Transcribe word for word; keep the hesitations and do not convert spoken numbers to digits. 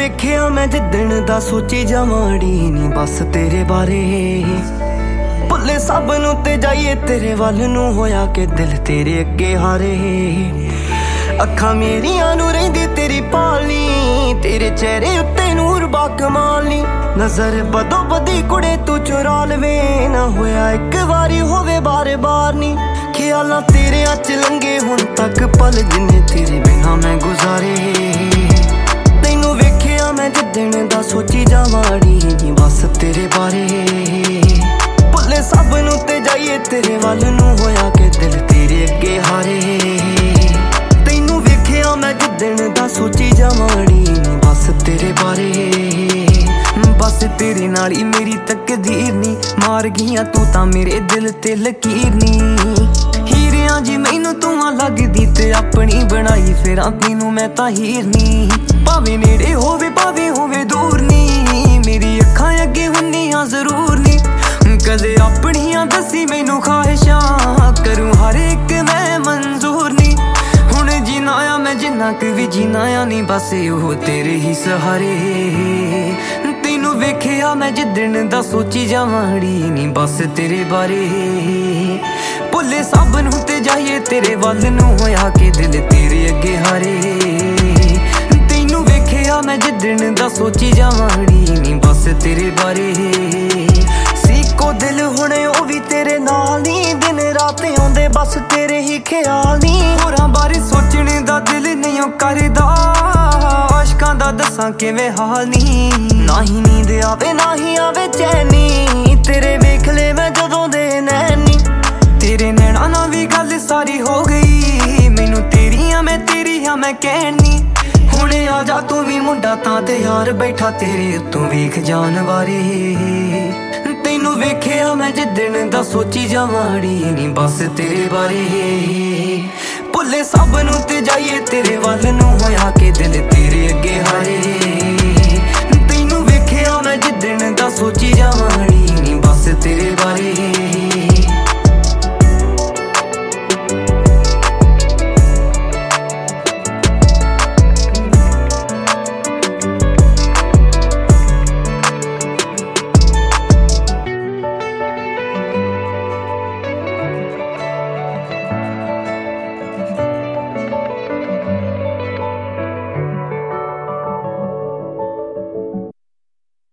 ਵੇਖਿਆ ਮੈਂ ਜਿੱਦਣ ਦਾ ਸੋਚੀ ਜਾਵਾਂੜੀ ਨੀ ਬਸ ਤੇਰੇ ਬਾਰੇ। ਭੁੱਲੇ ਸਭ ਨੂੰ ਤੇ ਜਾਈਏ ਤੇਰੇ ਵੱਲ ਨੂੰ, ਹੋਇਆ ਕਿ ਦਿਲ ਤੇਰੇ ਅੱਗੇ ਹਾਰੇ। ਅੱਖਾਂ ਮੇਰੀਆਂ ਨੂੰ ਰਹਿੰਦੀ ਤੇਰੀ ਪਾਲਨੀ, ਤੇਰੇ ਚਿਹਰੇ ਉੱਤੇ ਨੂਰ ਬਾਕਮਾਲ ਨੀ। ਨਜ਼ਰ ਬਦੋ ਬਦੀ ਕੁੜੇ ਤੂੰ ਚੁਰਾ ਲਵੇ, ਨਾ ਹੋਇਆ ਇੱਕ ਵਾਰੀ ਹੋਵੇ ਬਾਰ ਬਾਰ ਨੀ। ਖਿਆਲਾਂ ਤੇਰਿਆਂ ਚ ਲੰਘੇ ਹੁਣ ਤੱਕ ਪਲ, ਜਿੰਨੇ ਤੇਰੇ ਬਿਨਾਂ ਮੈਂ ਗੁਜ਼ਾਰੇ। ਤੈਨੂੰ ਵੇਖਿਆ ਮੈਂ ਜਿੱਦਣ ਦਾ ਸੋਚੀ ਜਾਵਾਂੜੀ ਨੀ ਬਸ ਤੇਰੇ ਬਾਰੇ। ਭੁੱਲੇ ਸਭ ਨੂੰ ਤੇ ਜਾਈਏ ਤੇਰੇ ਵੱਲ ਨੂੰ, ਹੋਇਆ ਕਿ ਦਿਲ ਤੇਰੇ ਅੱਗੇ ਹਾਰੇ। ਤੈਨੂੰ ਵੇਖਿਆ ਮੈਂ ਜਿੱਦਣ ਦਾ ਸੋਚੀ ਜਾਵਾਂੜੀ ਨੀ ਬਸ ਤੇਰੇ ਬਾਰੇ। ਬਸ ਤੇਰੇ ਨਾਲ ਹੀ ਮੇਰੀ ਤਕਦੀਰ ਨੀ, ਮਾਰ ਗਈਆਂ ਤੂੰ ਤਾਂ ਮੇਰੇ ਦਿਲ ਤੇ ਲਕੀਰ ਨੀ। ਹੀਰਿਆਂ ਜੀ ਮੈਨੂੰ ਤੂੰ ਆ ਲੱਗਦੀ ਤੇ ਆਪਣੀ ਬਣਾਈ ਫਿਰਾਂ ਤੈਨੂੰ ਮੈਂ ਤਾਂ ਹੀਰ ਨੀ। ਭਾਵੇਂ ਨੇੜੇ ਹੋਵੇ ਭਾਵੇਂ ਹੋਵੇ ਦੂਰ ਨੀ, ਮੇਰੀ ਅੱਖਾਂ ਅੱਗੇ ਹੁੰਨੀਆਂ ਜ਼ਰੂਰ ਨੀ। ਕਦੇ ਆਪਣੀਆਂ ਦੱਸੀ ਮੈਨੂੰ ਖਾਹਿਸ਼ਾਂ, ਕਰੂੰ ਹਰ ਇੱਕ ਮੈਂ ਮਨਜ਼ੂਰ ਨੀ। ਹੁਣ ਜੀਣਾ ਆ ਮੈਂ ਜਿੰਨਾ ਕੁ ਵੀ ਜੀਣਾ ਆ ਨੀ, ਬਸ ਉਹ ਤੇਰੇ ਹੀ ਸਹਾਰੇ। ਤੈਨੂੰ ਵੇਖਿਆ ਮੈਂ ਜਿੱਦਣ ਦਾ ਸੋਚੀ ਜਾਵਾਂੜੀ ਨੀ ਬਸ ਤੇਰੇ ਬਾਰੇ। ਭੁੱਲੇ ਸਭ ਨੂੰ ਤੇ ਜਾਈਏ ਤੇਰੇ ਵੱਲ ਨੂੰ, ਹੋਇਆ ਕਿ ਦਿਲ ਤੇਰੇ ਅੱਗੇ ਹਾਰੇ। ਤੈਨੂੰ ਵੇਖਿਆ ਮੈਂ ਜਿੱਦਣ ਦਾ ਸੋਚੀ ਜਾਵਾਂੜੀ ਨੀ ਬਸ ਤੇਰੇ ਬਾਰੇ। ਸੀਕੋ ਦਿਲ ਹੁਣ ਉਹ ਵੀ ਤੇਰੇ ਨਾਲ ਨੀ, ਦਿਨ ਰਾਤ ਆਉਂਦੇ ਬਸ ਤੇਰੇ ਹੀ ਖਿਆਲ ਨੀ। ਹੋਰਾਂ ਬਾਰੇ ਸੋਚਣ ਦਾ ਦਿਲ ਨਹੀਂ ਉਹ ਕਰਦਾ, ਆਸ਼ਕਾਂ ਦਾ ਦੱਸਾਂ ਕਿਵੇਂ ਹਾਲ ਨੀ। ਨਾ ਹੀ ਨੀਂਦ ਆਵੇ ਨਾ ਹੀ ਆਵੇ ਚੈਨੀ, ਤੇਰੇ ਵੇਖ ਲੈ ਮੈਂ ਜਦੋਂ ਦੇ ਨੈਣੀ। ਤੇਰੇ ਨੈਣਾ ਨਾਲ ਵੀ ਗੱਲ ਸਾਰੀ ਹੋ ਗਈ, ਮੈਨੂੰ ਤੇਰੀਆਂ ਮੈਂ ਤੇਰੀ ਹਾਂ ਮੈਂ ਕਹਿਣੀ। ਹੁਣ ਆ ਜਾ ਤੂੰ ਵੀ ਮੁੰਡਾ ਤਾਂ ਤੇ ਯਾਰ ਬੈਠਾ ਤੇਰੇ ਉੱਤੋਂ ਵੇਖ ਜਾਣ ਵਾਰੇ। ਤੈਨੂੰ ਵੇਖਿਆ ਮੈਂ ਜਿੱਦਣ ਦਾ ਸੋਚੀ ਜਾਵਾਂੜੀ ਨੀ ਬਸ ਤੇਰੇ ਬਾਰੇ। ਭੁੱਲੇ ਸਭ ਨੂੰ ਤੇ ਜਾਈਏ ਤੇਰੇ ਵੱਲ ਨੂੰ, ਹੋਇਆ ਕਿ ਦਿਲ ਤੇਰੇ ਅੱਗੇ ਹਾਰੇ।